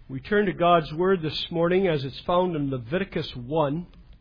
We turn to God's Word this morning as it's found in Leviticus 1.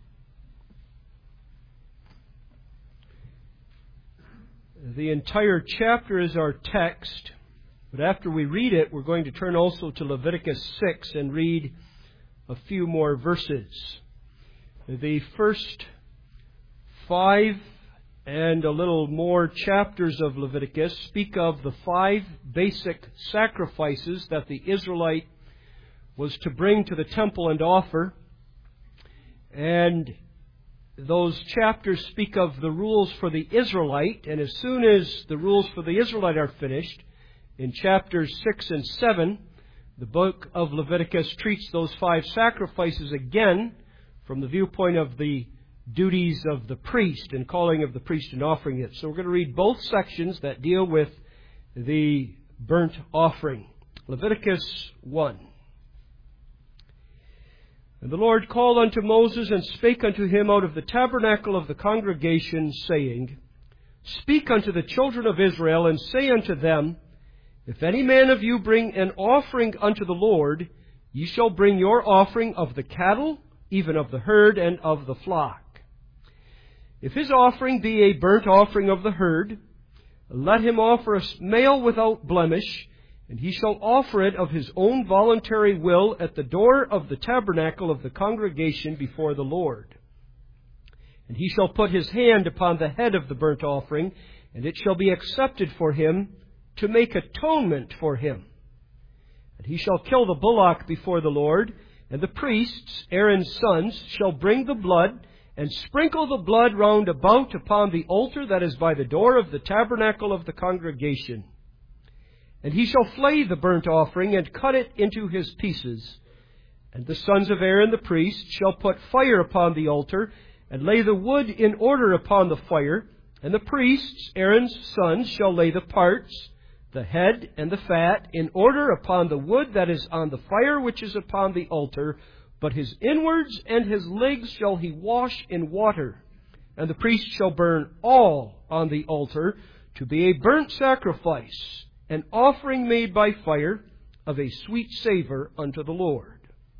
The entire chapter is our text, but after we read it, we're going to turn also to Leviticus 6 and read a few more verses. The first 5 and a little more chapters of Leviticus speak of the 5 basic sacrifices that the Israelite was to bring to the temple and offer. And those chapters speak of the rules for the Israelite. And as soon as the rules for the Israelite are finished, in chapters 6 and 7, the book of Leviticus treats those 5 sacrifices again from the viewpoint of the duties of the priest and calling of the priest and offering it. So we're going to read both sections that deal with the burnt offering. Leviticus 1. And the Lord called unto Moses and spake unto him out of the tabernacle of the congregation, saying, Speak unto the children of Israel, and say unto them, If any man of you bring an offering unto the Lord, ye shall bring your offering of the cattle, even of the herd, and of the flock. If his offering be a burnt offering of the herd, let him offer a male without blemish, and he shall offer it of his own voluntary will at the door of the tabernacle of the congregation before the Lord. And he shall put his hand upon the head of the burnt offering, and it shall be accepted for him to make atonement for him. And he shall kill the bullock before the Lord, and the priests, Aaron's sons, shall bring the blood, and sprinkle the blood round about upon the altar that is by the door of the tabernacle of the congregation. And he shall flay the burnt offering, and cut it into his pieces. And the sons of Aaron the priest shall put fire upon the altar, and lay the wood in order upon the fire. And the priests, Aaron's sons, shall lay the parts, the head and the fat, in order upon the wood that is on the fire which is upon the altar. But his inwards and his legs shall he wash in water. And the priest shall burn all on the altar to be a burnt sacrifice, an offering made by fire of a sweet savour unto the Lord.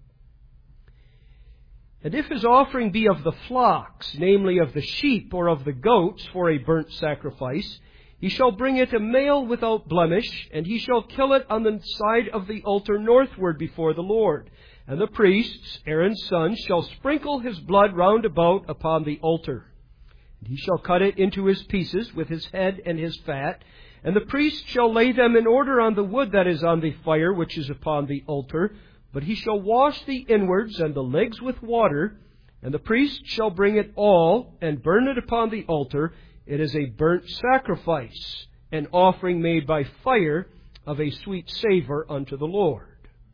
And if his offering be of the flocks, namely of the sheep or of the goats, for a burnt sacrifice, he shall bring it a male without blemish, and he shall kill it on the side of the altar northward before the Lord. And the priests, Aaron's sons, shall sprinkle his blood round about upon the altar. And he shall cut it into his pieces with his head and his fat. And the priest shall lay them in order on the wood that is on the fire which is upon the altar. But he shall wash the inwards and the legs with water. And the priest shall bring it all and burn it upon the altar. It is a burnt sacrifice, an offering made by fire of a sweet savour unto the Lord.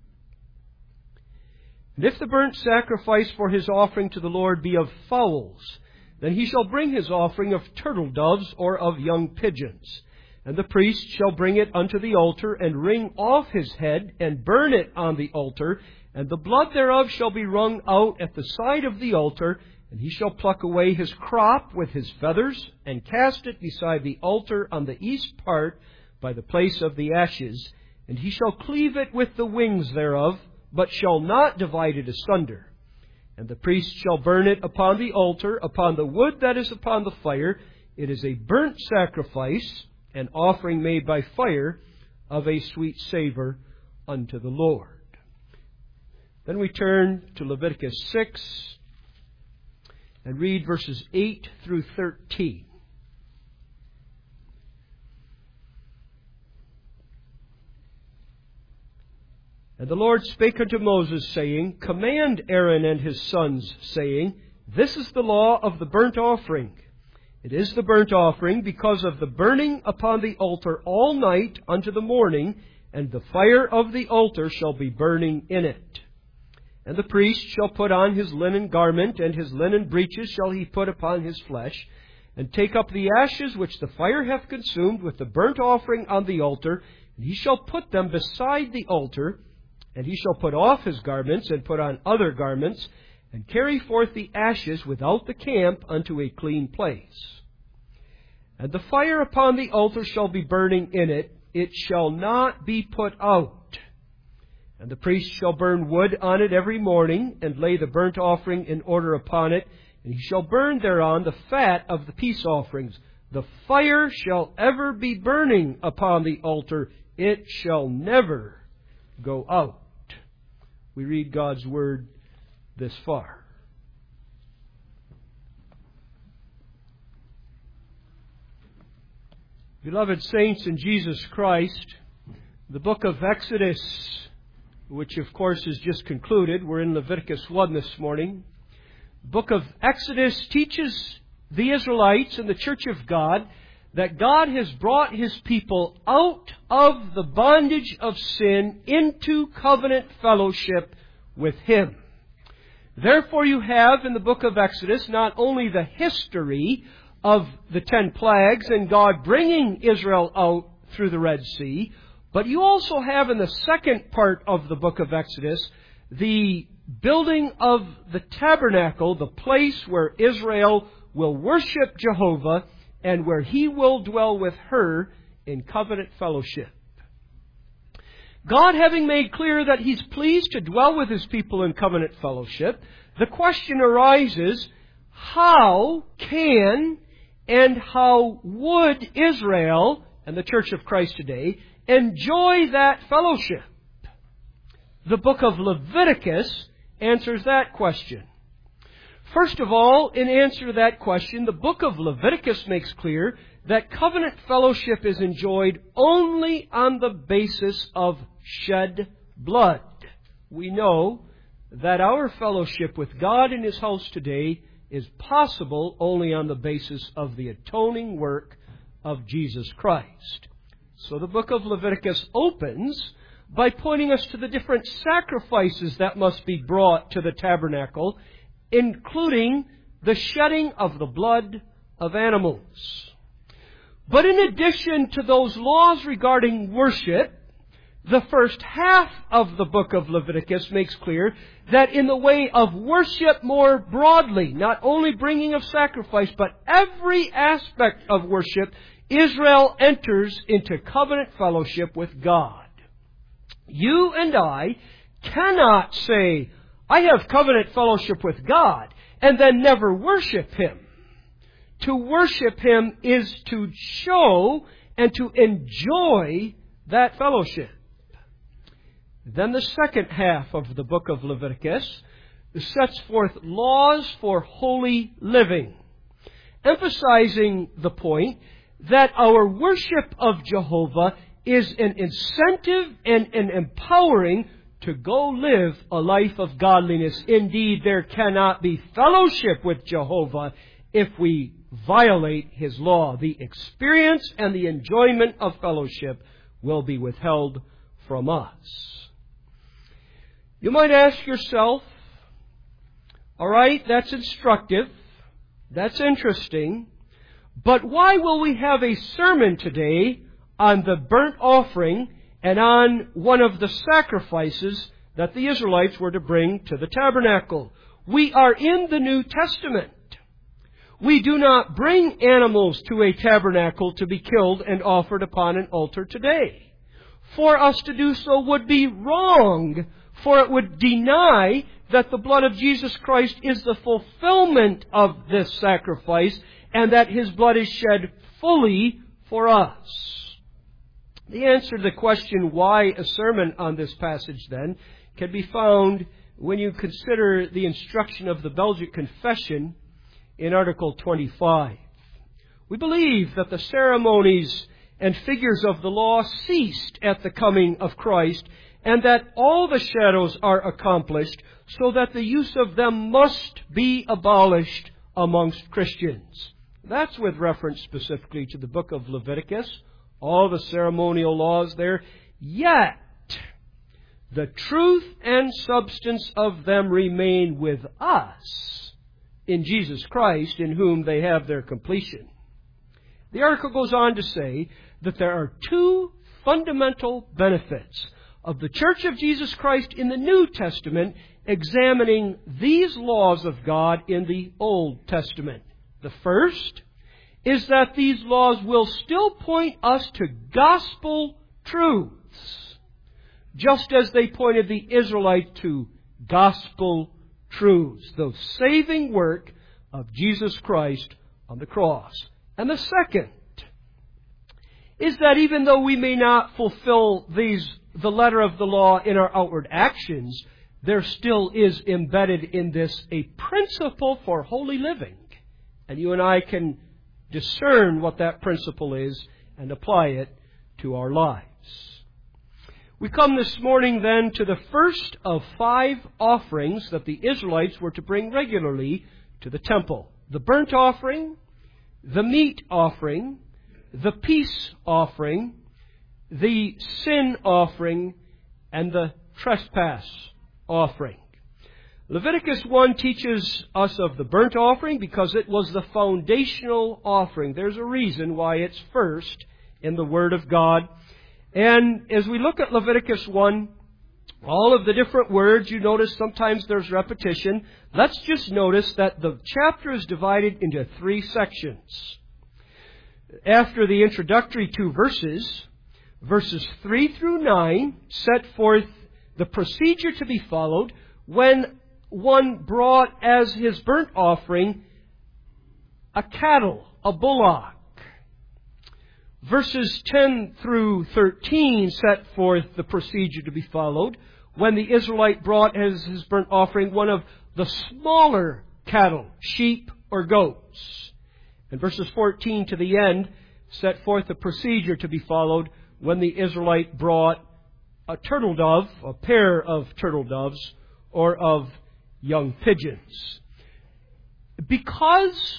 And if the burnt sacrifice for his offering to the Lord be of fowls, then he shall bring his offering of turtle doves or of young pigeons. And the priest shall bring it unto the altar, and wring off his head, and burn it on the altar. And the blood thereof shall be wrung out at the side of the altar. And he shall pluck away his crop with his feathers, and cast it beside the altar on the east part by the place of the ashes. And he shall cleave it with the wings thereof, but shall not divide it asunder. And the priest shall burn it upon the altar, upon the wood that is upon the fire. It is a burnt sacrifice, an offering made by fire of a sweet savour unto the Lord. Then we turn to Leviticus 6 and read verses 8 through 13. And the Lord spake unto Moses, saying, Command Aaron and his sons, saying, This is the law of the burnt offering. It is the burnt offering because of the burning upon the altar all night unto the morning, and the fire of the altar shall be burning in it. And the priest shall put on his linen garment, and his linen breeches shall he put upon his flesh, and take up the ashes which the fire hath consumed with the burnt offering on the altar, and he shall put them beside the altar. And he shall put off his garments, and put on other garments, and carry forth the ashes without the camp unto a clean place. And the fire upon the altar shall be burning in it, it shall not be put out. And the priest shall burn wood on it every morning, and lay the burnt offering in order upon it, and he shall burn thereon the fat of the peace offerings. The fire shall ever be burning upon the altar. It shall never go out. We read God's Word this far. Beloved saints in Jesus Christ, the book of Exodus, which of course is just concluded, we're in Leviticus 1 this morning. The book of Exodus teaches the Israelites and the Church of God that God has brought His people out of the bondage of sin into covenant fellowship with Him. Therefore you have in the book of Exodus not only the history of the 10 plagues and God bringing Israel out through the Red Sea, but you also have in the second part of the book of Exodus the building of the tabernacle, the place where Israel will worship Jehovah and where He will dwell with her in covenant fellowship. God having made clear that He's pleased to dwell with His people in covenant fellowship, the question arises, how can and how would Israel and the Church of Christ today enjoy that fellowship? The book of Leviticus answers that question. First of all, in answer to that question, the book of Leviticus makes clear that covenant fellowship is enjoyed only on the basis of shed blood. We know that our fellowship with God in His house today is possible only on the basis of the atoning work of Jesus Christ. So the book of Leviticus opens by pointing us to the different sacrifices that must be brought to the tabernacle, including the shedding of the blood of animals. But in addition to those laws regarding worship, the first half of the book of Leviticus makes clear that in the way of worship more broadly, not only bringing of sacrifice, but every aspect of worship, Israel enters into covenant fellowship with God. You and I cannot say, I have covenant fellowship with God, and then never worship Him. To worship Him is to show and to enjoy that fellowship. Then the second half of the book of Leviticus sets forth laws for holy living, emphasizing the point that our worship of Jehovah is an incentive and an empowering to go live a life of godliness. Indeed, there cannot be fellowship with Jehovah if we violate His law. The experience and the enjoyment of fellowship will be withheld from us. You might ask yourself, all right, that's instructive, that's interesting, but why will we have a sermon today on the burnt offering and on one of the sacrifices that the Israelites were to bring to the tabernacle? We are in the New Testament. We do not bring animals to a tabernacle to be killed and offered upon an altar today. For us to do so would be wrong, for it would deny that the blood of Jesus Christ is the fulfillment of this sacrifice and that His blood is shed fully for us. The answer to the question, why a sermon on this passage then, can be found when you consider the instruction of the Belgic Confession in Article 25. We believe that the ceremonies and figures of the law ceased at the coming of Christ, and that all the shadows are accomplished, so that the use of them must be abolished amongst Christians. That's with reference specifically to the book of Leviticus, all the ceremonial laws there. Yet, the truth and substance of them remain with us in Jesus Christ, in whom they have their completion. The article goes on to say that there are two fundamental benefits of the Church of Jesus Christ in the New Testament examining these laws of God in the Old Testament. The first is that these laws will still point us to gospel truths. just as they pointed the Israelites to gospel truths, the saving work of Jesus Christ on the cross. And the second is that even though we may not fulfill the letter of the law in our outward actions, there still is embedded in this a principle for holy living. And you and I can discern what that principle is and apply it to our lives. We come this morning then to the first of 5 offerings that the Israelites were to bring regularly to the temple. The burnt offering, the meat offering, the peace offering, the sin offering, and the trespass offering. Leviticus 1 teaches us of the burnt offering because it was the foundational offering. There's a reason why it's first in the Word of God. And as we look at Leviticus 1, all of the different words, you notice sometimes there's repetition. Let's just notice that the chapter is divided into 3 sections. After the introductory 2 verses, verses 3 through 9 set forth the procedure to be followed when one brought as his burnt offering a cattle, a bullock. Verses 10 through 13 set forth the procedure to be followed when the Israelite brought as his burnt offering one of the smaller cattle, sheep or goats. And verses 14 to the end set forth the procedure to be followed when the Israelite brought a turtle dove, a pair of turtle doves, or of young pigeons. Because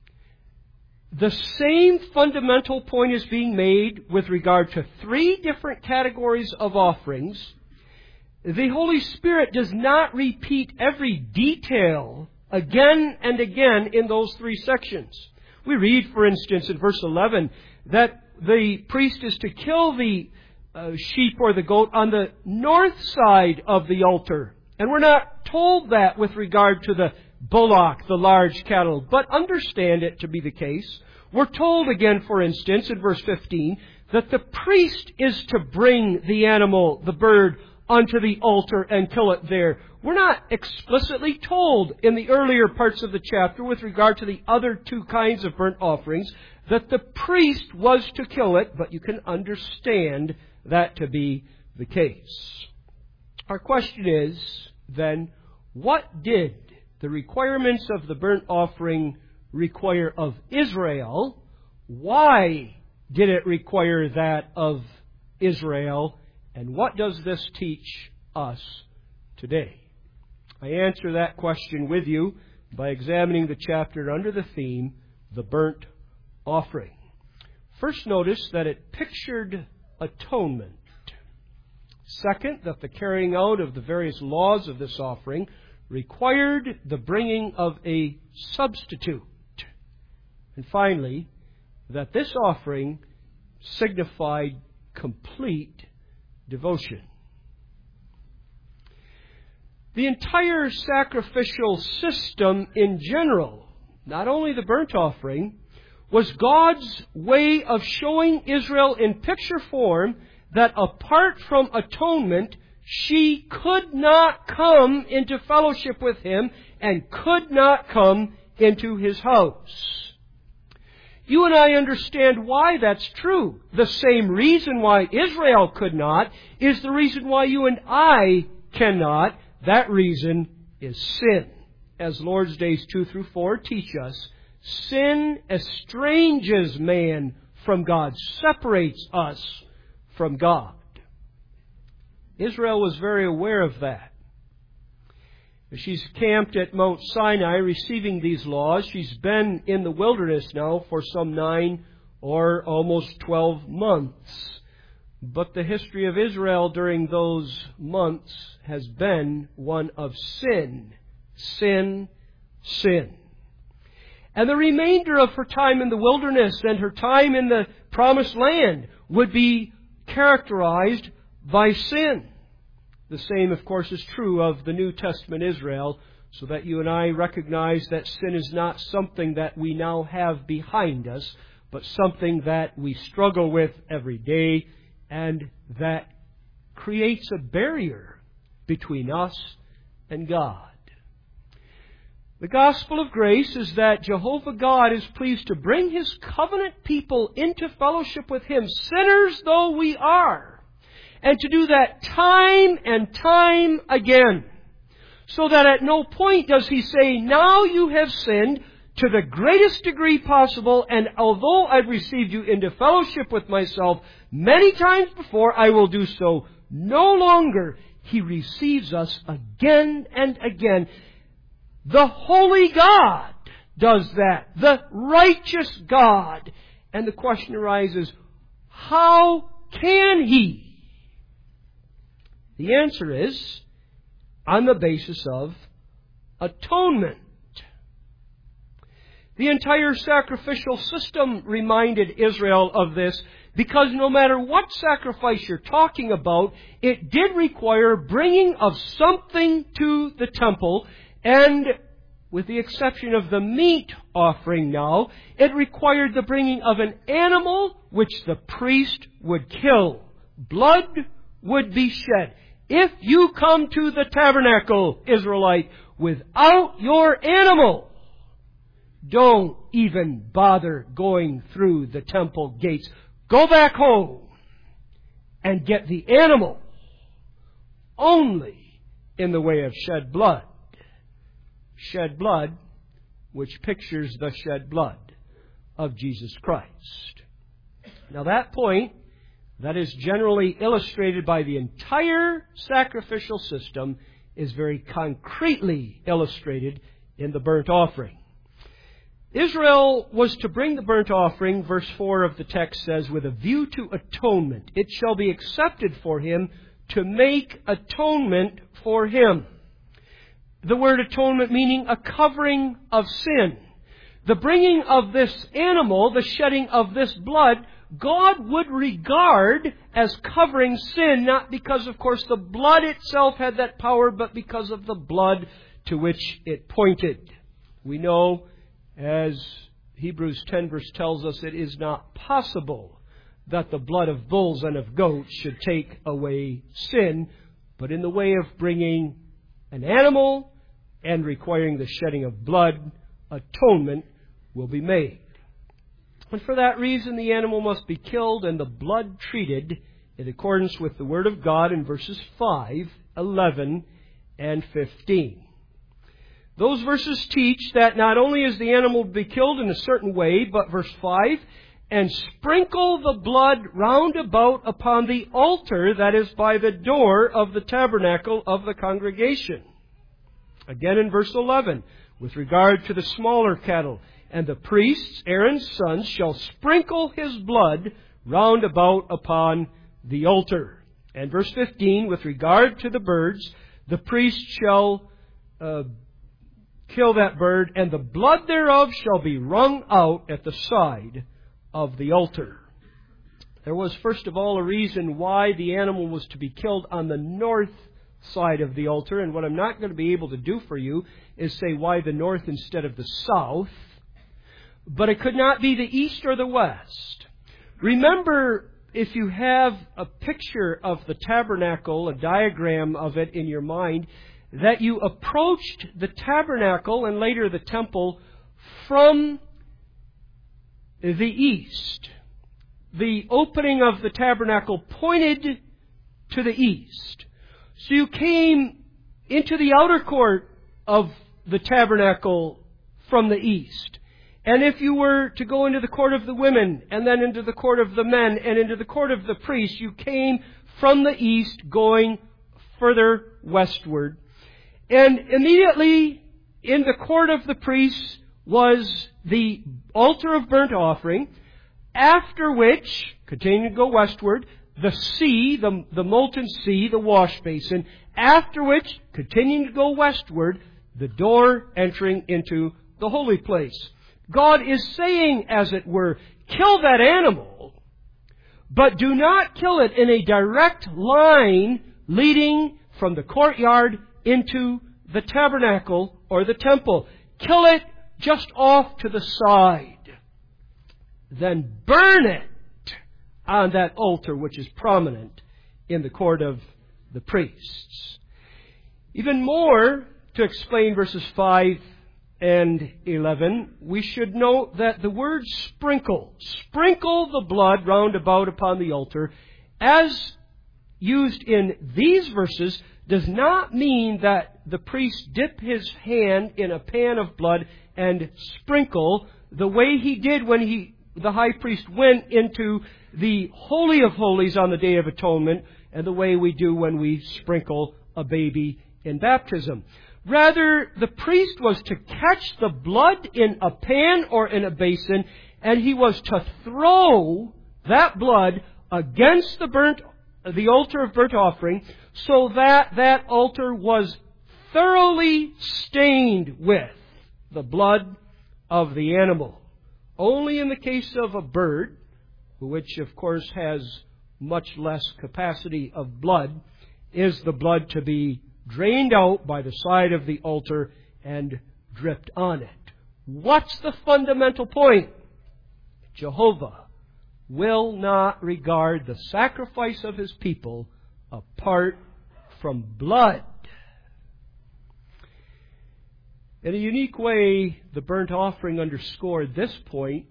the same fundamental point is being made with regard to 3 different categories of offerings, the Holy Spirit does not repeat every detail again and again in those 3 sections. We read, for instance, in verse 11, that the priest is to kill the sheep or the goat on the north side of the altar. And we're not told that with regard to the bullock, the large cattle, but understand it to be the case. We're told again, for instance, in verse 15, that the priest is to bring the animal, the bird, onto the altar and kill it there. We're not explicitly told in the earlier parts of the chapter with regard to the other 2 kinds of burnt offerings that the priest was to kill it, but you can understand that to be the case. Our question is, then, what did the requirements of the burnt offering require of Israel? Why did it require that of Israel? And what does this teach us today? I answer that question with you by examining the chapter under the theme, the burnt offering. First, notice that it pictured atonement. Second, that the carrying out of the various laws of this offering required the bringing of a substitute. And finally, that this offering signified complete devotion. The entire sacrificial system in general, not only the burnt offering, was God's way of showing Israel in picture form that apart from atonement, she could not come into fellowship with Him and could not come into His house. You and I understand why that's true. The same reason why Israel could not is the reason why you and I cannot. That reason is sin. As Lord's Days 2 through 4 teach us, sin estranges man from God, separates us from God. Israel was very aware of that. She's camped at Mount Sinai receiving these laws. She's been in the wilderness now for some 9 or almost 12 months. But the history of Israel during those months has been one of sin. Sin, sin. And the remainder of her time in the wilderness and her time in the promised land would be characterized by sin. The same, of course, is true of the New Testament Israel, so that you and I recognize that sin is not something that we now have behind us, but something that we struggle with every day and that creates a barrier between us and God. The gospel of grace is that Jehovah God is pleased to bring His covenant people into fellowship with Him, sinners though we are, and to do that time and time again, so that at no point does He say, now you have sinned to the greatest degree possible, and although I've received you into fellowship with myself many times before, I will do so no longer. He receives us again and again. The holy God does that. The righteous God. And the question arises, how can He? The answer is on the basis of atonement. The entire sacrificial system reminded Israel of this, because no matter what sacrifice you're talking about, it did require bringing of something to the temple, and with the exception of the meat offering now, it required the bringing of an animal which the priest would kill. Blood would be shed. If you come to the tabernacle, Israelite, without your animal, don't even bother going through the temple gates. Go back home and get the animal only in the way of shed blood. Shed blood, which pictures the shed blood of Jesus Christ. Now that point, that is generally illustrated by the entire sacrificial system, is very concretely illustrated in the burnt offering. Israel was to bring the burnt offering, verse 4 of the text says, with a view to atonement. It shall be accepted for him to make atonement for him. The word atonement meaning a covering of sin. The bringing of this animal, the shedding of this blood, God would regard as covering sin, not because, of course, the blood itself had that power, but because of the blood to which it pointed. We know, as Hebrews 10 verse tells us, it is not possible that the blood of bulls and of goats should take away sin, but in the way of bringing an animal and requiring the shedding of blood, atonement will be made. And for that reason, the animal must be killed and the blood treated in accordance with the Word of God in verses 5, 11, and 15. Those verses teach that not only is the animal to be killed in a certain way, but verse 5, and sprinkle the blood round about upon the altar that is by the door of the tabernacle of the congregation. Again in verse 11, with regard to the smaller cattle, and the priests, Aaron's sons, shall sprinkle his blood round about upon the altar. And verse 15, with regard to the birds, the priest shall kill that bird, and the blood thereof shall be wrung out at the side of the altar. There was, first of all, a reason why the animal was to be killed on the north side of the altar, and what I'm not going to be able to do for you is say why the north instead of the south, but it could not be the east or the west. Remember, if you have a picture of the tabernacle, a diagram of it in your mind, that you approached the tabernacle and later the temple from the east. The opening of the tabernacle pointed to the east. So you came into the outer court of the tabernacle from the east. And if you were to go into the court of the women, and then into the court of the men, and into the court of the priests, you came from the east going further westward. And immediately in the court of the priests was the altar of burnt offering, after which, continuing to go westward, the sea, the molten sea, the wash basin, after which, continuing to go westward, the door entering into the holy place. God is saying, as it were, kill that animal, but do not kill it in a direct line leading from the courtyard into the tabernacle or the temple. Kill it just off to the side. Then burn it on that altar which is prominent in the court of the priests. Even more, to explain verses 5 and 11, we should note that the word sprinkle the blood round about upon the altar, as used in these verses, does not mean that the priest dip his hand in a pan of blood and sprinkle the way he did when the high priest went into the Holy of Holies on the Day of Atonement, and the way we do when we sprinkle a baby in baptism. Rather, the priest was to catch the blood in a pan or in a basin, and he was to throw that blood against the altar of burnt offering, so that that altar was thoroughly stained with the blood of the animal. Only in the case of a bird, which of course has much less capacity of blood, is the blood to be drained out by the side of the altar and dripped on it. What's the fundamental point? Jehovah will not regard the sacrifice of His people apart from blood. In a unique way, the burnt offering underscored this point,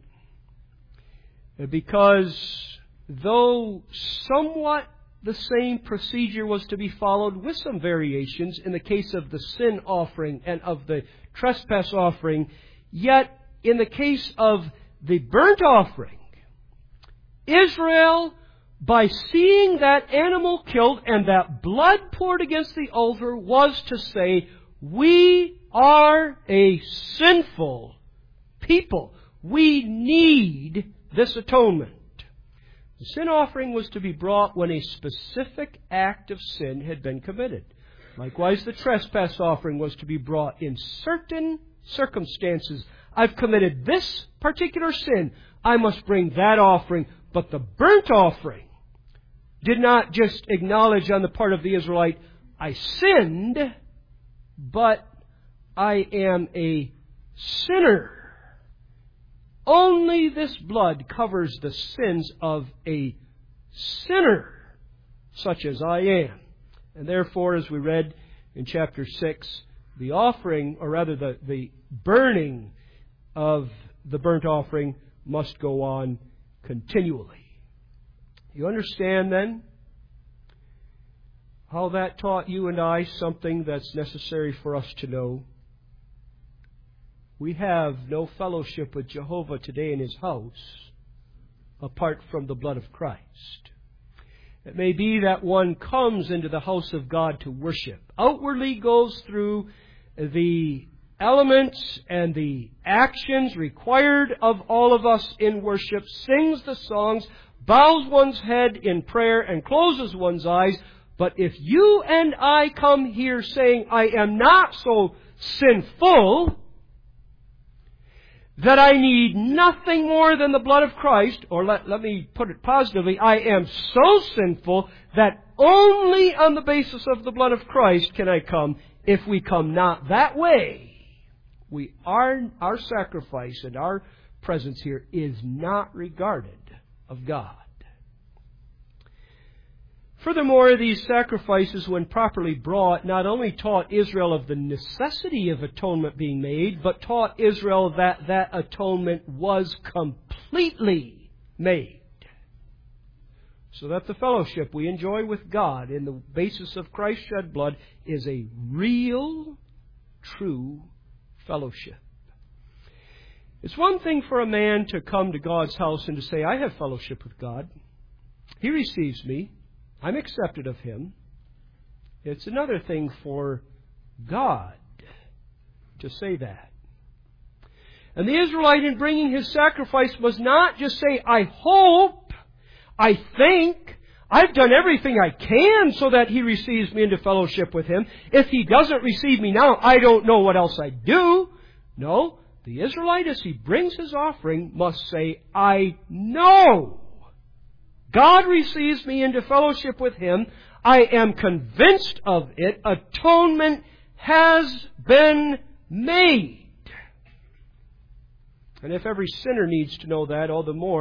because though somewhat the same procedure was to be followed with some variations in the case of the sin offering and of the trespass offering, yet in the case of the burnt offering, Israel, by seeing that animal killed and that blood poured against the altar, was to say, we are a sinful people. We need this atonement. The sin offering was to be brought when a specific act of sin had been committed. Likewise, the trespass offering was to be brought in certain circumstances. I've committed this particular sin. I must bring that offering. But the burnt offering did not just acknowledge on the part of the Israelite, I sinned, but I am a sinner. Only this blood covers the sins of a sinner, such as I am. And therefore, as we read in chapter 6, the offering, or rather the burning of the burnt offering, must go on continually. You understand then how that taught you and I something that's necessary for us to know? We have no fellowship with Jehovah today in His house apart from the blood of Christ. It may be that one comes into the house of God to worship, outwardly goes through the elements and the actions required of all of us in worship, sings the songs, bows one's head in prayer, and closes one's eyes. But if you and I come here saying, I am not so sinful that I need nothing more than the blood of Christ, or let me put it positively, I am so sinful that only on the basis of the blood of Christ can I come. If we come not that way, our sacrifice and our presence here is not regarded of God. Furthermore, these sacrifices, when properly brought, not only taught Israel of the necessity of atonement being made, but taught Israel that that atonement was completely made. So that the fellowship we enjoy with God in the basis of Christ's shed blood is a real, true fellowship. It's one thing for a man to come to God's house and to say, I have fellowship with God. He receives me. I'm accepted of Him. It's another thing for God to say that. And the Israelite, in bringing his sacrifice, must not just say, I hope, I think, I've done everything I can so that He receives me into fellowship with Him. If He doesn't receive me now, I don't know what else I'd do. No, the Israelite, as he brings his offering, must say, I know God receives me into fellowship with Him. I am convinced of it. Atonement has been made. And if every sinner needs to know that, all the more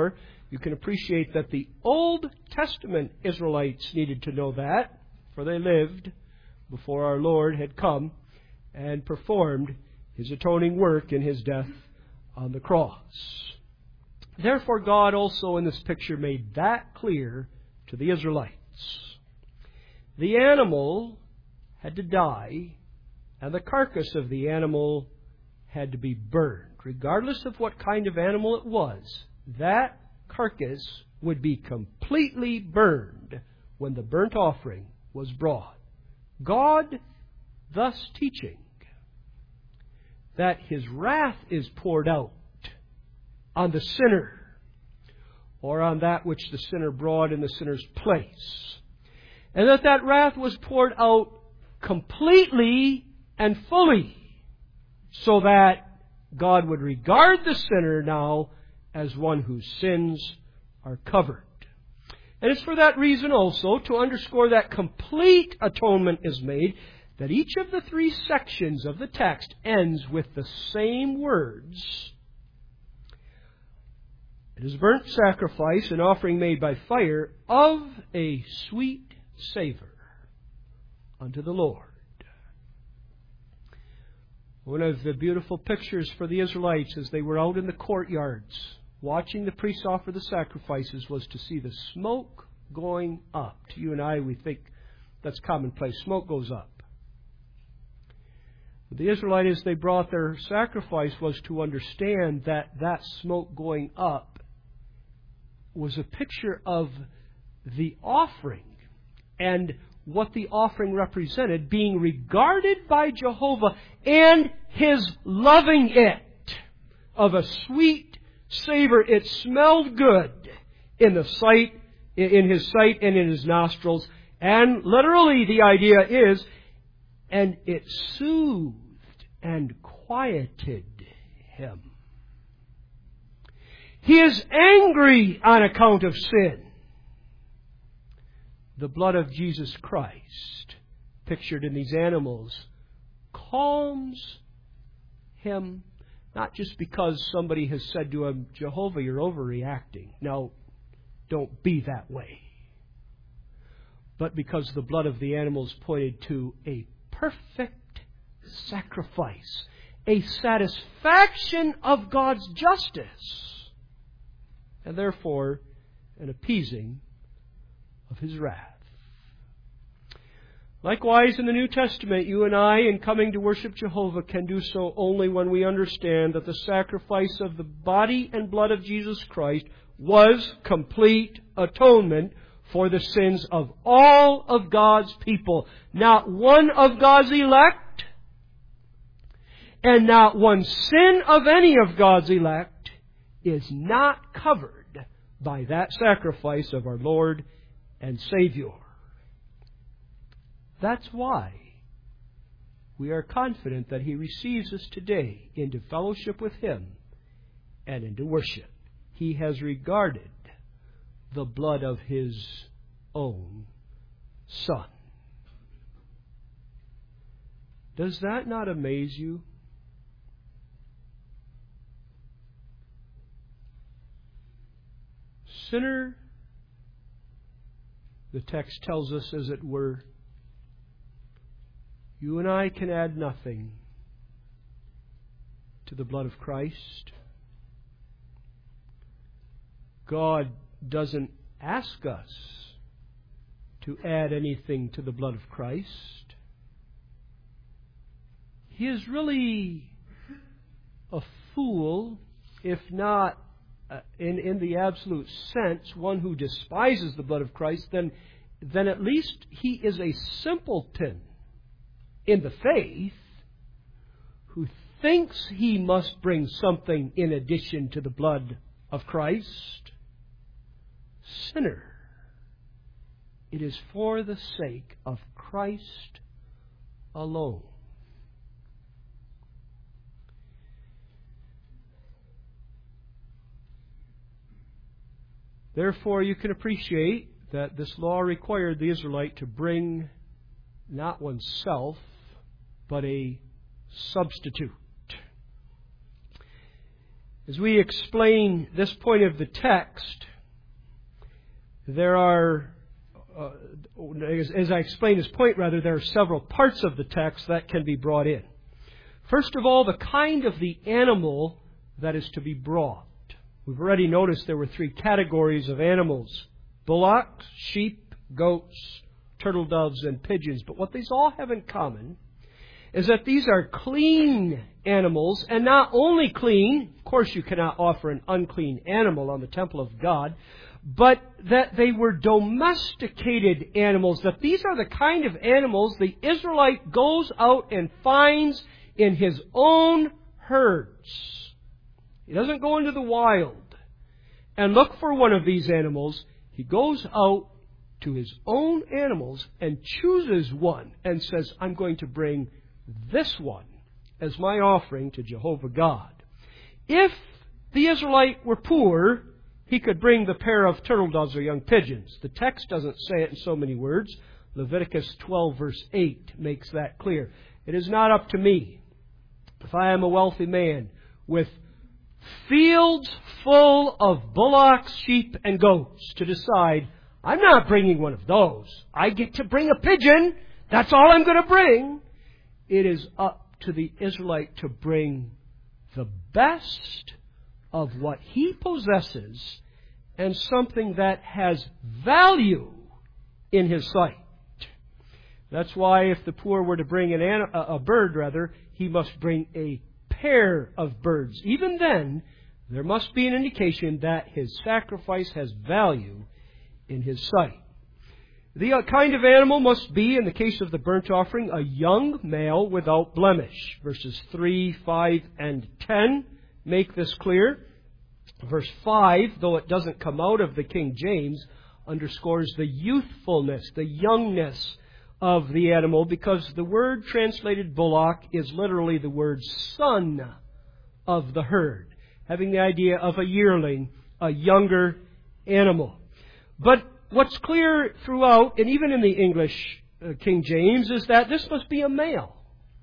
You can appreciate that the Old Testament Israelites needed to know that, for they lived before our Lord had come and performed His atoning work in His death on the cross. Therefore, God also in this picture made that clear to the Israelites. The animal had to die, and the carcass of the animal had to be burned. Regardless of what kind of animal it was, that carcass would be completely burned when the burnt offering was brought. God thus teaching that His wrath is poured out on the sinner, or on that which the sinner brought in the sinner's place. And that wrath was poured out completely and fully, so that God would regard the sinner now as one whose sins are covered. And it's for that reason also, to underscore that complete atonement is made, that each of the three sections of the text ends with the same words. It is burnt sacrifice, an offering made by fire, of a sweet savor unto the Lord. One of the beautiful pictures for the Israelites as they were out in the courtyards watching the priests offer the sacrifices was to see the smoke going up. To you and I, we think that's commonplace. Smoke goes up. But the Israelites, as they brought their sacrifice, was to understand that that smoke going up was a picture of the offering and what the offering represented being regarded by Jehovah and His loving it of a sweet savor. It smelled good in His sight and in His nostrils. And literally the idea is, and it soothed and quieted Him. He is angry on account of sin. The blood of Jesus Christ, pictured in these animals, calms Him, not just because somebody has said to Him, Jehovah, you're overreacting. No, don't be that way. But because the blood of the animals pointed to a perfect sacrifice, a satisfaction of God's justice, and therefore an appeasing of His wrath. Likewise, in the New Testament, you and I, in coming to worship Jehovah, can do so only when we understand that the sacrifice of the body and blood of Jesus Christ was complete atonement for the sins of all of God's people. Not one of God's elect, and not one sin of any of God's elect is not covered by that sacrifice of our Lord and Savior. That's why we are confident that He receives us today into fellowship with Him and into worship. He has regarded the blood of His own Son. Does that not amaze you? Sinner, the text tells us, as it were, you and I can add nothing to the blood of Christ. God doesn't ask us to add anything to the blood of Christ. He is really a fool, if not in the absolute sense, one who despises the blood of Christ, then at least he is a simpleton in the faith who thinks he must bring something in addition to the blood of Christ. Sinner, it is for the sake of Christ alone. Therefore, you can appreciate that this law required the Israelite to bring not oneself, but a substitute. As we explain this point of the text, there are, as I explained this point rather, there are several parts of the text that can be brought in. First of all, the kind of the animal that is to be brought. We've already noticed there were three categories of animals: bullocks, sheep, goats, turtle doves, and pigeons. But what these all have in common is that these are clean animals, and not only clean, of course you cannot offer an unclean animal on the temple of God, but that they were domesticated animals, that these are the kind of animals the Israelite goes out and finds in his own herds. He doesn't go into the wild and look for one of these animals. He goes out to his own animals and chooses one and says, I'm going to bring this one as my offering to Jehovah God. If the Israelite were poor, he could bring the pair of turtle doves or young pigeons. The text doesn't say it in so many words. Leviticus 12 verse 8 makes that clear. It is not up to me, if I am a wealthy man with fields full of bullocks, sheep, and goats, to decide, I'm not bringing one of those. I get to bring a pigeon. That's all I'm going to bring. It is up to the Israelite to bring the best of what he possesses and something that has value in his sight. That's why if the poor were to bring a bird, he must bring a pair of birds. Even then, there must be an indication that his sacrifice has value in his sight. The kind of animal must be, in the case of the burnt offering, a young male without blemish. Verses 3, 5, and 10 make this clear. Verse 5, though it doesn't come out of the King James, underscores the youthfulness, the youngness of the animal, because the word translated bullock is literally the word son of the herd, having the idea of a yearling, a younger animal. But what's clear throughout, and even in the English King James, is that this must be a male.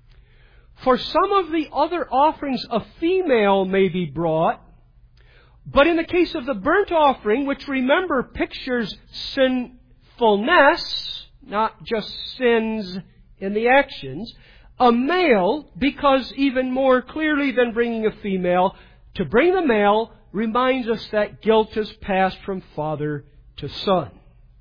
For some of the other offerings, a female may be brought, but in the case of the burnt offering, which remember pictures sinfulness, not just sins in the actions, a male, because even more clearly than bringing a female, to bring the male reminds us that guilt is passed from father to son.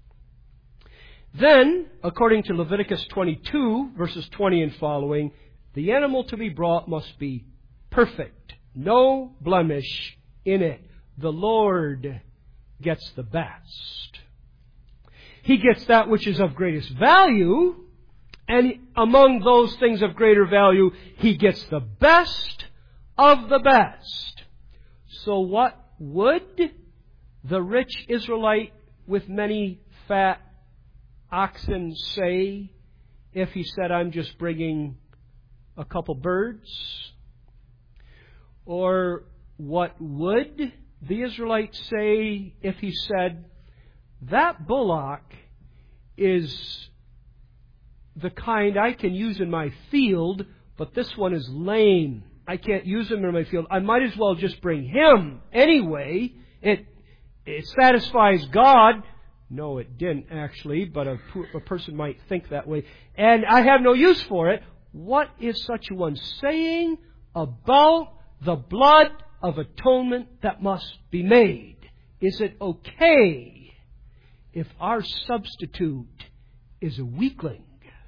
Then, according to Leviticus 22, verses 20 and following, the animal to be brought must be perfect, no blemish in it. The Lord gets the best. He gets that which is of greatest value, and among those things of greater value, He gets the best of the best. So what would the rich Israelite with many fat oxen say if he said, I'm just bringing a couple birds? Or what would the Israelite say if he said, that bullock is the kind I can use in my field, but this one is lame. I can't use him in my field. I might as well just bring him anyway. It satisfies God. No, it didn't actually, but a person might think that way. And I have no use for it. What is such a one saying about the blood of atonement that must be made? Is it okay if our substitute is a weakling,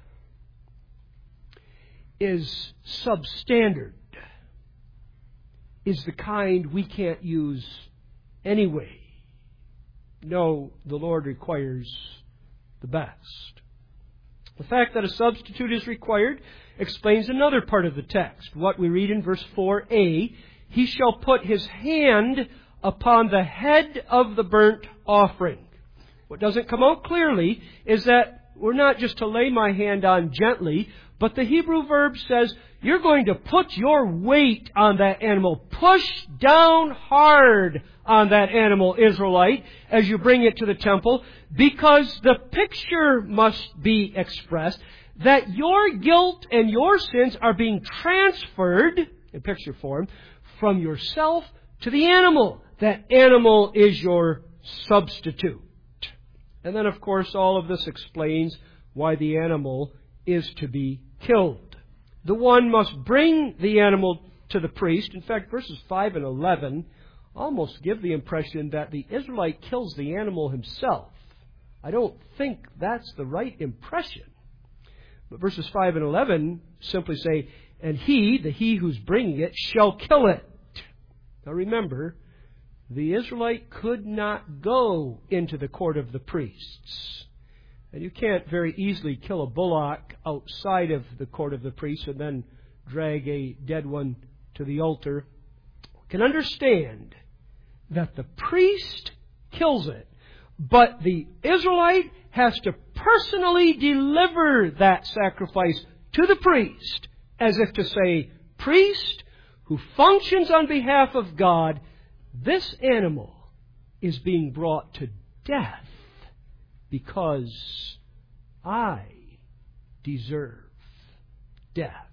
is substandard, is the kind we can't use anyway? No, the Lord requires the best. The fact that a substitute is required explains another part of the text. What we read in verse 4a, he shall put his hand upon the head of the burnt offering. What doesn't come out clearly is that we're not just to lay my hand on gently, but the Hebrew verb says you're going to put your weight on that animal. Push down hard on that animal, Israelite, as you bring it to the temple, because the picture must be expressed that your guilt and your sins are being transferred, in picture form, from yourself to the animal. That animal is your substitute. And then, of course, all of this explains why the animal is to be killed. The one must bring the animal to the priest. In fact, verses 5 and 11 almost give the impression that the Israelite kills the animal himself. I don't think that's the right impression. But verses 5 and 11 simply say, and he who's bringing it, shall kill it. Now remember, the Israelite could not go into the court of the priests. And you can't very easily kill a bullock outside of the court of the priests and then drag a dead one to the altar. You can understand that the priest kills it, but the Israelite has to personally deliver that sacrifice to the priest, as if to say, priest who functions on behalf of God, this animal is being brought to death because I deserve death.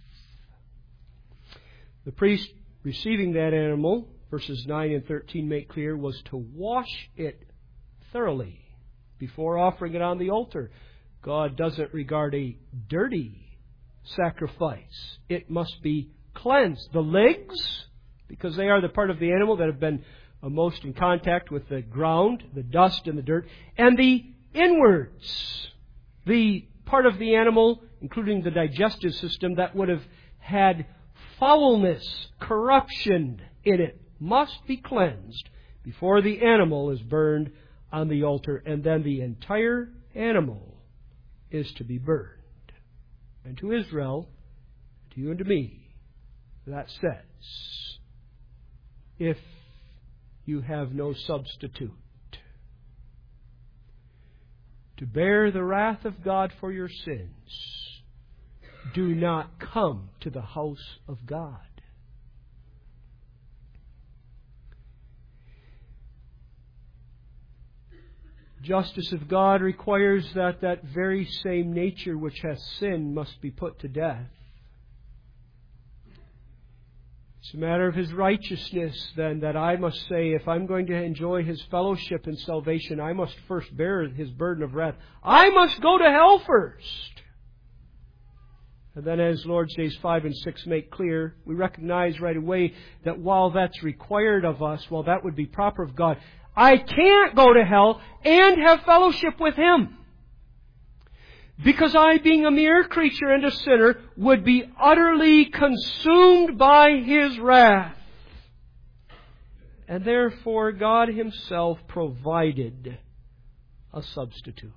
The priest receiving that animal, verses 9 and 13 make clear, was to wash it thoroughly before offering it on the altar. God doesn't regard a dirty sacrifice. It must be cleansed. The legs, because they are the part of the animal that have been most in contact with the ground, the dust and the dirt, and the inwards, the part of the animal, including the digestive system, that would have had foulness, corruption in it, must be cleansed before the animal is burned on the altar, and then the entire animal is to be burned. And to Israel, to you and to me, that says, if you have no substitute to bear the wrath of God for your sins, do not come to the house of God. Justice of God requires that that very same nature which has sinned must be put to death. It's a matter of His righteousness, then, that I must say, if I'm going to enjoy His fellowship and salvation, I must first bear His burden of wrath. I must go to hell first. And then, as Lord's Days 5 and 6 make clear, we recognize right away that while that's required of us, while that would be proper of God, I can't go to hell and have fellowship with Him. Because I, being a mere creature and a sinner, would be utterly consumed by His wrath. And therefore God Himself provided a substitute.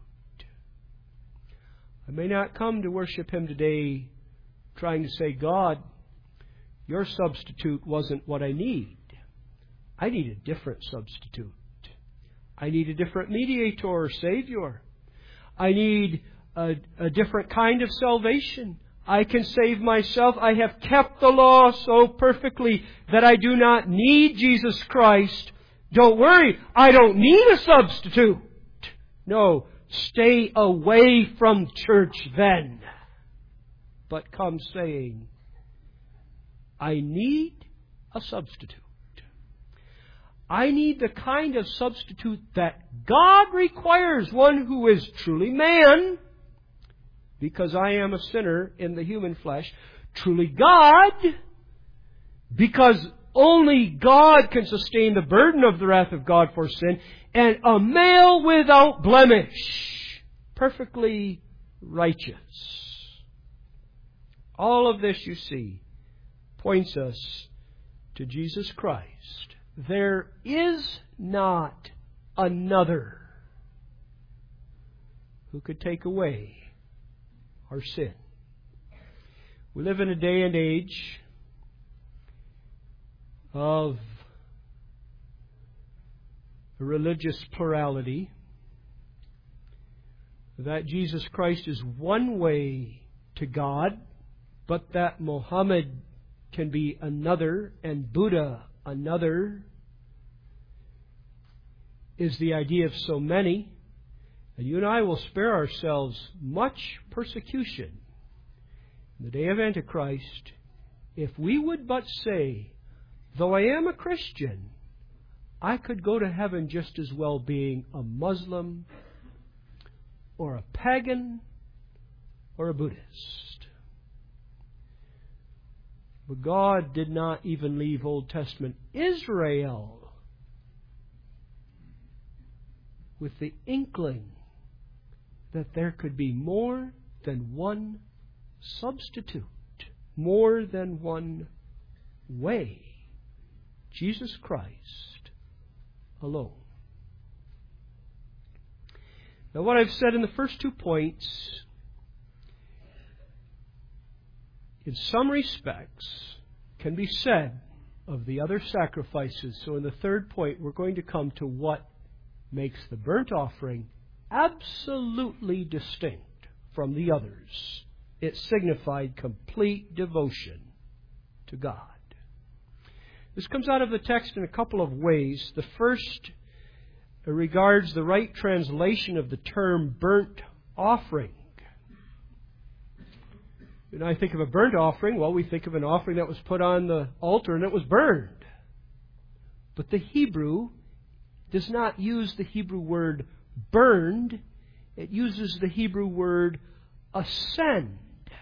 I may not come to worship Him today trying to say, God, your substitute wasn't what I need. I need a different substitute. I need a different mediator or Savior. I need a different kind of salvation. I can save myself. I have kept the law so perfectly that I do not need Jesus Christ. Don't worry, I don't need a substitute. No, stay away from church then. But come saying, I need a substitute. I need the kind of substitute that God requires, one who is truly man, because I am a sinner in the human flesh, truly God, because only God can sustain the burden of the wrath of God for sin, and a male without blemish, perfectly righteous. All of this, you see, points us to Jesus Christ. There is not another who could take away our sin. We live in a day and age of a religious plurality, that Jesus Christ is one way to God, but that Muhammad can be another and Buddha another, is the idea of so many. And you and I will spare ourselves much persecution in the day of Antichrist if we would but say, though I am a Christian, I could go to heaven just as well being a Muslim or a pagan or a Buddhist. But God did not even leave Old Testament Israel with the inkling that there could be more than one substitute, more than one way. Jesus Christ alone. Now, what I've said in the first 2 points, in some respects, can be said of the other sacrifices. So in the third point, we're going to come to what makes the burnt offering absolutely distinct from the others. It signified complete devotion to God. This comes out of the text in a couple of ways. The first regards the right translation of the term burnt offering. When I think of a burnt offering, well, we think of an offering that was put on the altar and it was burned. But the Hebrew does not use the Hebrew word burned. It uses the Hebrew word ascend.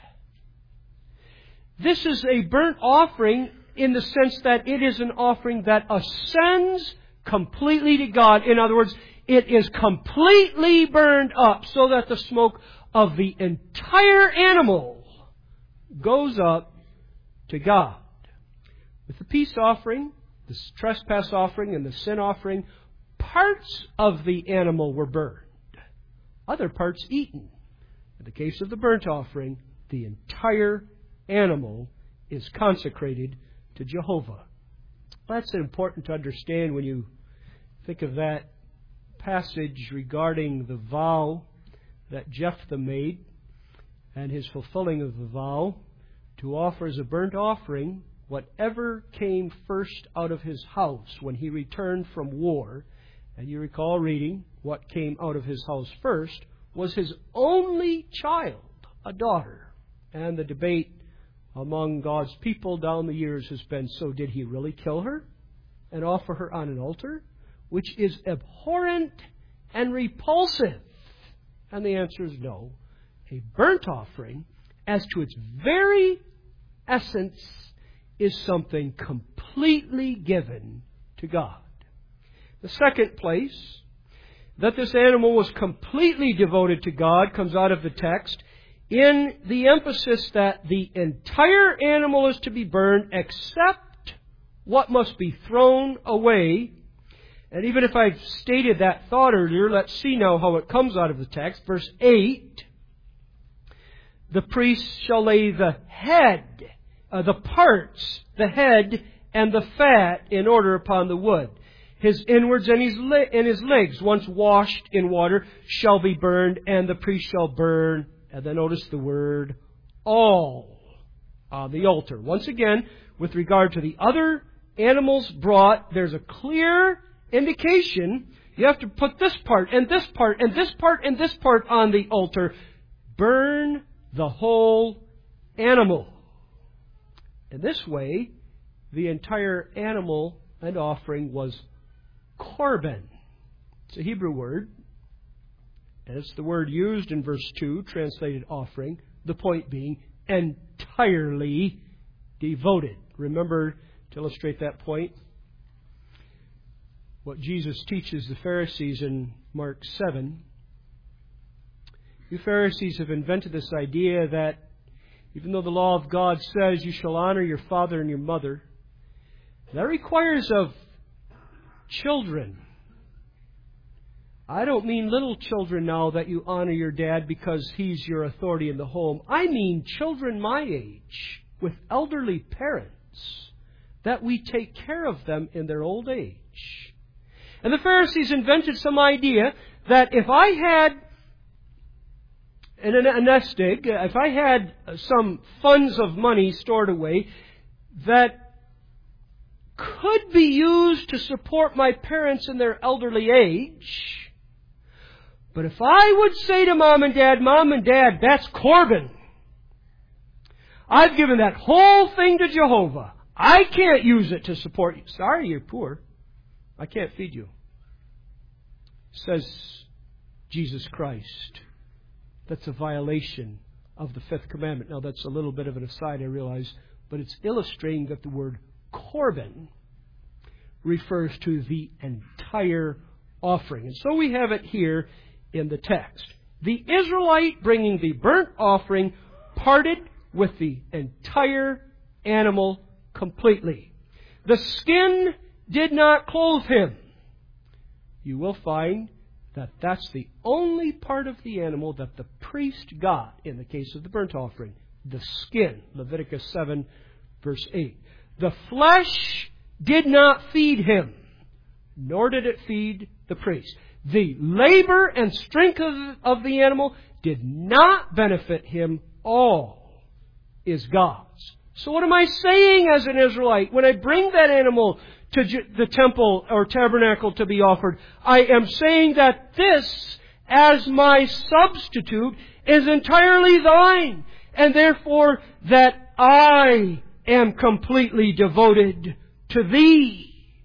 This is a burnt offering in the sense that it is an offering that ascends completely to God. In other words, it is completely burned up so that the smoke of the entire animal goes up to God. With the peace offering, the trespass offering, and the sin offering, parts of the animal were burned, other parts eaten. In the case of the burnt offering, the entire animal is consecrated to Jehovah. That's important to understand when you think of that passage regarding the vow that Jephthah made and his fulfilling of the vow to offer as a burnt offering whatever came first out of his house when he returned from war. And you recall reading what came out of his house first was his only child, a daughter. And the debate among God's people down the years has been, so did he really kill her and offer her on an altar? Which is abhorrent and repulsive. And the answer is no. A burnt offering, as to its very essence, is something completely given to God. The second place that this animal was completely devoted to God comes out of the text in the emphasis that the entire animal is to be burned except what must be thrown away. And even if I've stated that thought earlier, let's see now how it comes out of the text. Verse 8, the priest shall lay the head, the parts, the head and the fat in order upon the wood. His inwards and his legs, once washed in water, shall be burned, and the priest shall burn, and then notice the word, all on the altar. Once again, with regard to the other animals brought, there's a clear indication. You have to put this part, and this part, and this part, and this part on the altar. Burn the whole animal. In this way, the entire animal and offering was korban. It's a Hebrew word, and it's the word used in verse 2, translated offering, the point being entirely devoted. Remember, to illustrate that point, what Jesus teaches the Pharisees in Mark 7. You Pharisees have invented this idea that even though the law of God says you shall honor your father and your mother, that requires of children. I don't mean little children now that you honor your dad because he's your authority in the home. I mean children my age with elderly parents, that we take care of them in their old age. And the Pharisees invented some idea that if I had a nest egg, if I had some funds of money stored away that could be used to support my parents in their elderly age, but if I would say to Mom and Dad, that's korban. I've given that whole thing to Jehovah. I can't use it to support you. Sorry, you're poor. I can't feed you. Says Jesus Christ. that's a violation of the fifth commandment. Now, that's a little bit of an aside, I realize, but it's illustrating that the word korban refers to the entire offering. And so we have it here in the text. The Israelite bringing the burnt offering parted with the entire animal completely. The skin did not clothe him. You will find that that's the only part of the animal that the priest got in the case of the burnt offering. The skin. Leviticus 7, verse 8. The flesh did not feed him, nor did it feed the priest. The labor and strength of the animal did not benefit him. All is God's. So what am I saying as an Israelite? When I bring that animal to the temple or tabernacle to be offered, I am saying that this, as my substitute, is entirely thine, and therefore that I am completely devoted to thee.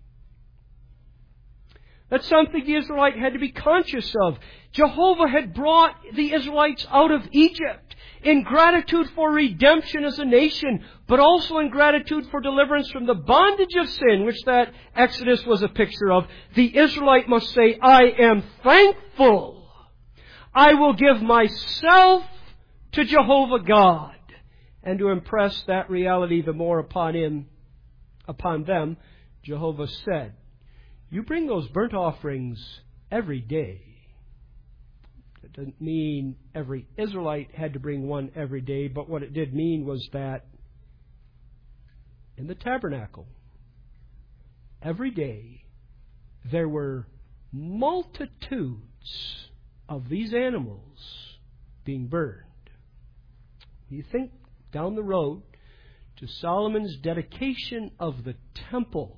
That's something the Israelite had to be conscious of. Jehovah had brought the Israelites out of Egypt in gratitude for redemption as a nation, but also in gratitude for deliverance from the bondage of sin, which that Exodus was a picture of. The Israelite must say, I am thankful. I will give myself to Jehovah God. And to impress that reality the more upon them, Jehovah said, you bring those burnt offerings every day. It doesn't mean every Israelite had to bring one every day, but what it did mean was that in the tabernacle, every day, there were multitudes of these animals being burned. You think down the road to Solomon's dedication of the temple,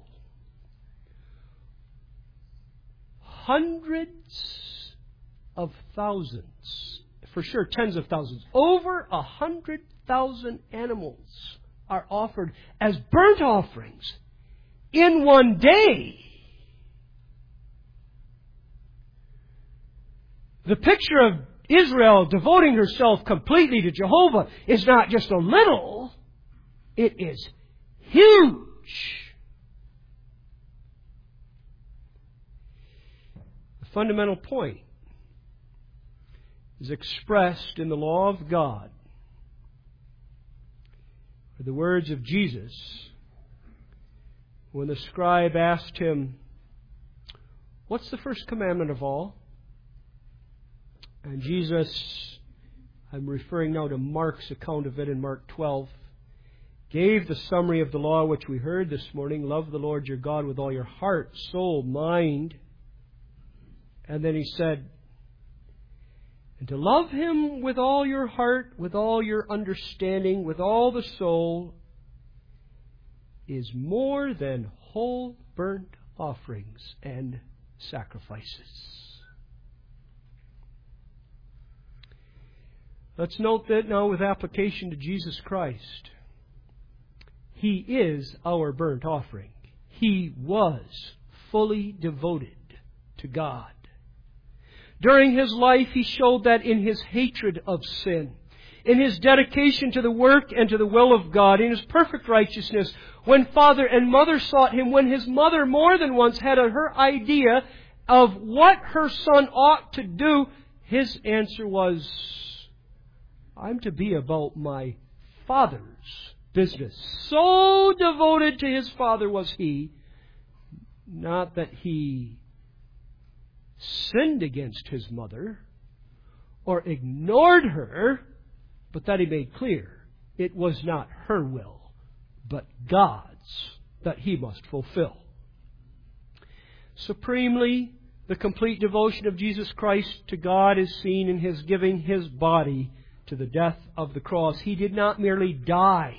hundreds of thousands, for sure tens of thousands, over 100,000 animals are offered as burnt offerings in one day. The picture of Israel devoting herself completely to Jehovah is not just a little, it is huge. The fundamental point is expressed in the law of God. For the words of Jesus, when the scribe asked him, what's the first commandment of all? And Jesus, I'm referring now to Mark's account of it in Mark 12, gave the summary of the law which we heard this morning. Love the Lord your God with all your heart, soul, mind. And then he said, and to love Him with all your heart, with all your understanding, with all the soul, is more than whole burnt offerings and sacrifices. Let's note that now with application to Jesus Christ. He is our burnt offering. He was fully devoted to God. During His life, He showed that in His hatred of sin, in His dedication to the work and to the will of God, in His perfect righteousness, when father and mother sought Him, when His mother more than once had her idea of what her son ought to do, His answer was, I'm to be about my Father's business. So devoted to His Father was He, not that He sinned against His mother or ignored her, but that He made clear it was not her will, but God's that He must fulfill. Supremely, the complete devotion of Jesus Christ to God is seen in His giving His body to the death of the cross. He did not merely die.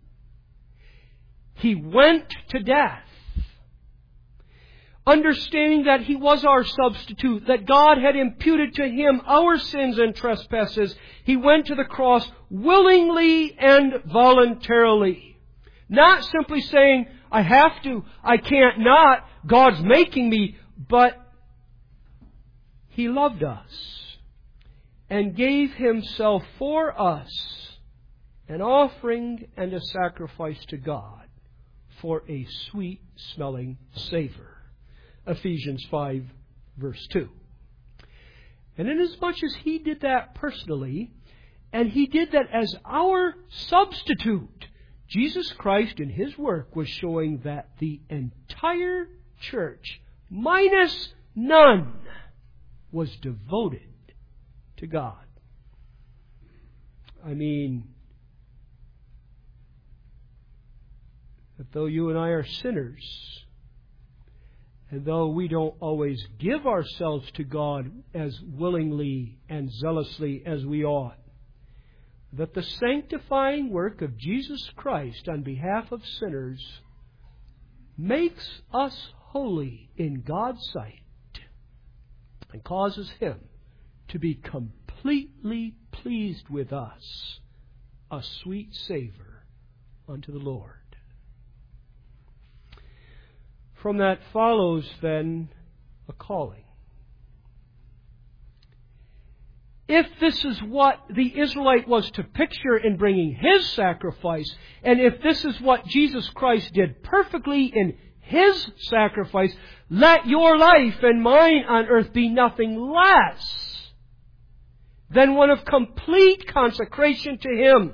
He went to death, understanding that He was our substitute, that God had imputed to Him our sins and trespasses. He went to the cross willingly and voluntarily. Not simply saying, I have to, I can't not, God's making me, but He loved us. and gave Himself for us, an offering and a sacrifice to God, for a sweet-smelling savor. Ephesians 5, verse 2. And inasmuch as He did that personally, and He did that as our substitute, Jesus Christ in His work was showing that the entire church, minus none, was devoted to God. I mean, that though you and I are sinners, and though we don't always give ourselves to God as willingly and zealously as we ought, that the sanctifying work of Jesus Christ on behalf of sinners makes us holy in God's sight and causes Him to be completely pleased with us, a sweet savor unto the Lord. From that follows then a calling. If this is what the Israelite was to picture in bringing his sacrifice, and if this is what Jesus Christ did perfectly in His sacrifice, let your life and mine on earth be nothing less than one of complete consecration to Him.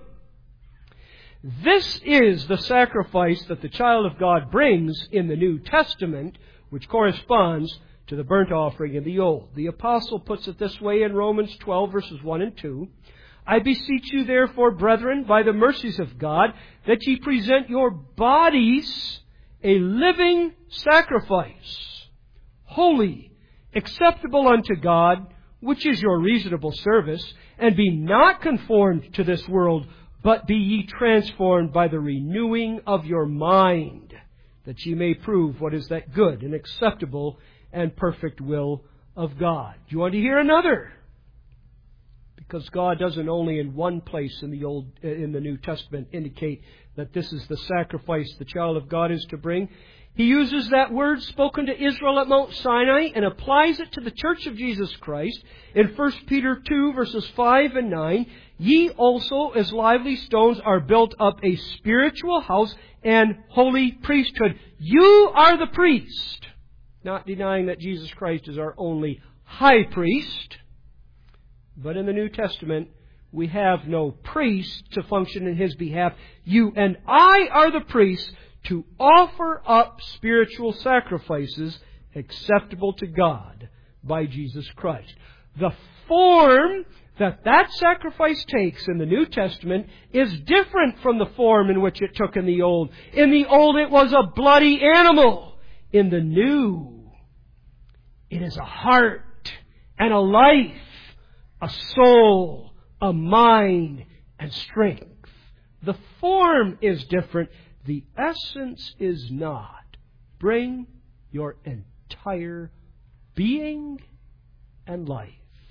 This is the sacrifice that the child of God brings in the New Testament, which corresponds to the burnt offering in the Old. The Apostle puts it this way in Romans 12, verses 1 and 2. I beseech you, therefore, brethren, by the mercies of God, that ye present your bodies a living sacrifice, holy, acceptable unto God, which is your reasonable service, and be not conformed to this world, but be ye transformed by the renewing of your mind, that ye may prove what is that good and acceptable and perfect will of God. Do you want to hear another? Because God doesn't only in one place in the New Testament indicate that this is the sacrifice the child of God is to bring. He uses that word spoken to Israel at Mount Sinai and applies it to the Church of Jesus Christ in 1 Peter 2, verses 5 and 9. Ye also, as lively stones, are built up a spiritual house and holy priesthood. You are the priest. Not denying that Jesus Christ is our only high priest. But in the New Testament, we have no priest to function in His behalf. You and I are the priests to offer up spiritual sacrifices acceptable to God by Jesus Christ. The form that sacrifice takes in the New Testament is different from the form in which it took in the Old. In the Old, it was a bloody animal. In the New, it is a heart and a life, a soul, a mind, and strength. The form is different. The essence is not. Bring your entire being and life.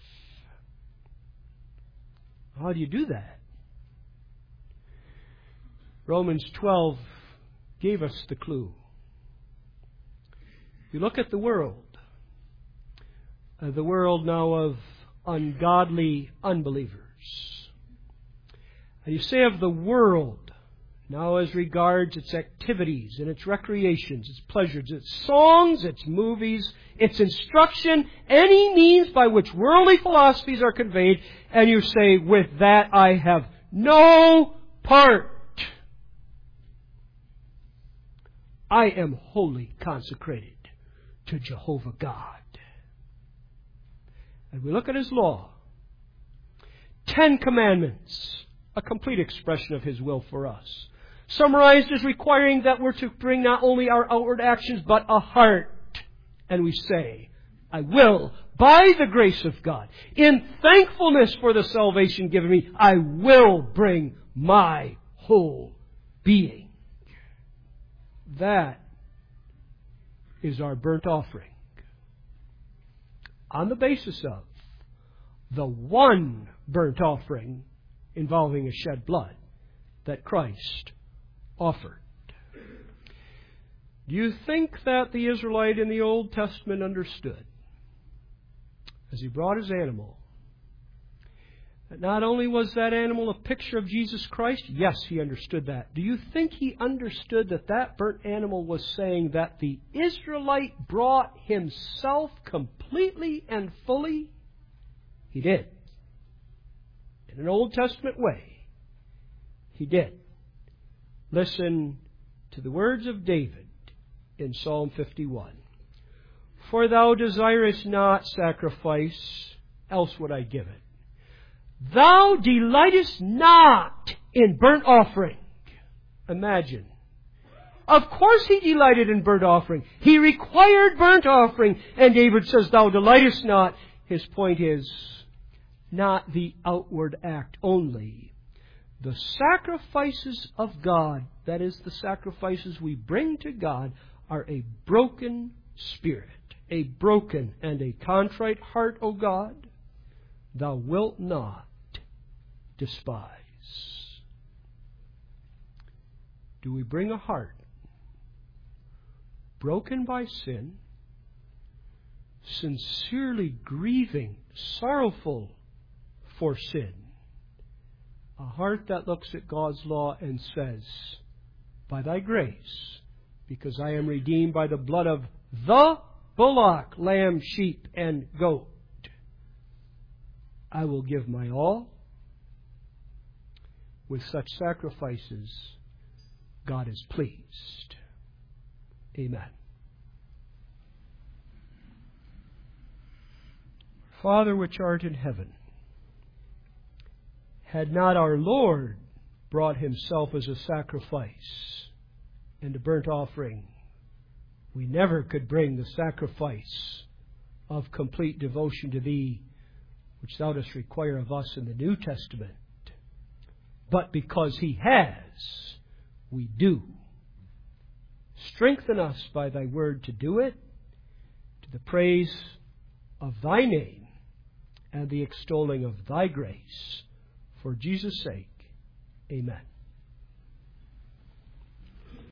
How do you do that? Romans 12 gave us the clue. You look at the world now of ungodly unbelievers. And you say of the world, now as regards its activities and its recreations, its pleasures, its songs, its movies, its instruction, any means by which worldly philosophies are conveyed, and you say, with that I have no part. I am wholly consecrated to Jehovah God. And we look at His law. 10 commandments, a complete expression of His will for us. Summarized as requiring that we're to bring not only our outward actions, but a heart. And we say, I will, by the grace of God, in thankfulness for the salvation given me, I will bring my whole being. That is our burnt offering. On the basis of the one burnt offering involving a shed blood that Christ offered. Do you think that the Israelite in the Old Testament understood? As he brought his animal, Not only was that animal a picture of Jesus Christ, yes, he understood that. Do you think he understood that that burnt animal was saying that the Israelite brought himself completely and fully? He did. In an Old Testament way, he did. Listen to the words of David in Psalm 51. For thou desirest not sacrifice, else would I give it. Thou delightest not in burnt offering. Imagine. Of course he delighted in burnt offering. He required burnt offering. And David says, thou delightest not. His point is, not the outward act only. The sacrifices of God, that is, the sacrifices we bring to God, are a broken spirit, a broken and a contrite heart, O God, thou wilt not despise. Do we bring a heart broken by sin, sincerely grieving, sorrowful for sin? A heart that looks at God's law and says, by thy grace, because I am redeemed by the blood of the bullock, lamb, sheep, and goat, I will give my all. With such sacrifices, God is pleased. Amen. Father which art in heaven, had not our Lord brought himself as a sacrifice and a burnt offering, we never could bring the sacrifice of complete devotion to Thee, which Thou dost require of us in the New Testament. But because He has, we do. Strengthen us by Thy word to do it, to the praise of Thy name and the extolling of Thy grace. For Jesus' sake, amen.